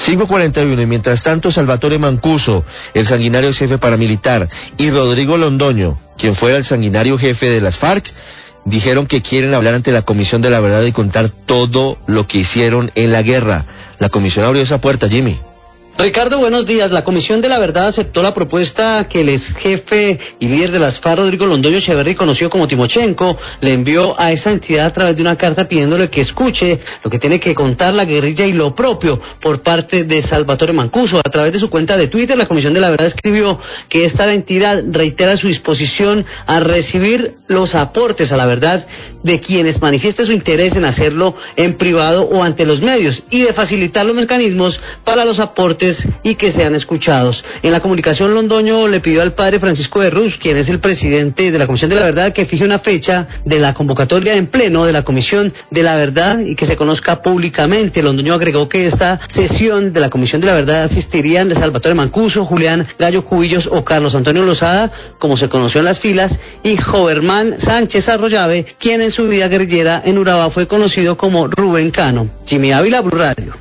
5:41, y mientras tanto Salvatore Mancuso, el sanguinario jefe paramilitar, y Rodrigo Londoño, quien fuera el sanguinario jefe de las FARC, dijeron que quieren hablar ante la Comisión de la Verdad y contar todo lo que hicieron en la guerra. La comisión abrió esa puerta, Jimmy. Ricardo, buenos días. La Comisión de la Verdad aceptó la propuesta que el ex jefe y líder de las FARC, Rodrigo Londoño Echeverri, conocido como Timochenko, le envió a esa entidad a través de una carta pidiéndole que escuche lo que tiene que contar la guerrilla y lo propio por parte de Salvatore Mancuso. A través de su cuenta de Twitter, la Comisión de la Verdad escribió que esta entidad reitera su disposición a recibir los aportes a la verdad de quienes manifiesten su interés en hacerlo en privado o ante los medios, y de facilitar los mecanismos para los aportes y que sean escuchados. En la comunicación, Londoño le pidió al padre Francisco de Rus, quien es el presidente de la Comisión de la Verdad, que fije una fecha de la convocatoria en pleno de la Comisión de la Verdad y que se conozca públicamente. Londoño agregó que esta sesión de la Comisión de la Verdad asistirían Salvatore Mancuso, Julián Gallo Cubillos o Carlos Antonio Lozada, como se conoció en las filas, y Jovermán Sánchez Arroyave, quien en su vida guerrillera en Urabá fue conocido como Rubén Cano. Jimmy Ávila, Blue Radio.